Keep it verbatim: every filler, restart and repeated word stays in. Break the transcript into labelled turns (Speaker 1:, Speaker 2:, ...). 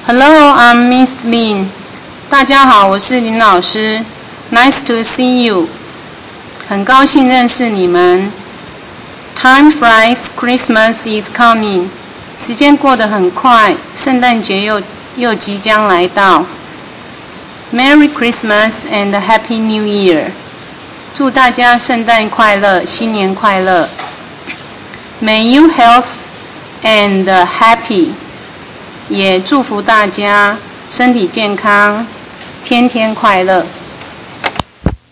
Speaker 1: Hello, I'm Miss Lin. 大家好，我是林老师。Nice to see you. 很高兴认识你们。Time flies, Christmas is coming. 时间过得很快，圣诞节又又即将来到。Merry Christmas and Happy New Year. 祝大家圣诞快乐，新年快乐。May you health and happy. 也祝福大家身体健康，天天快乐。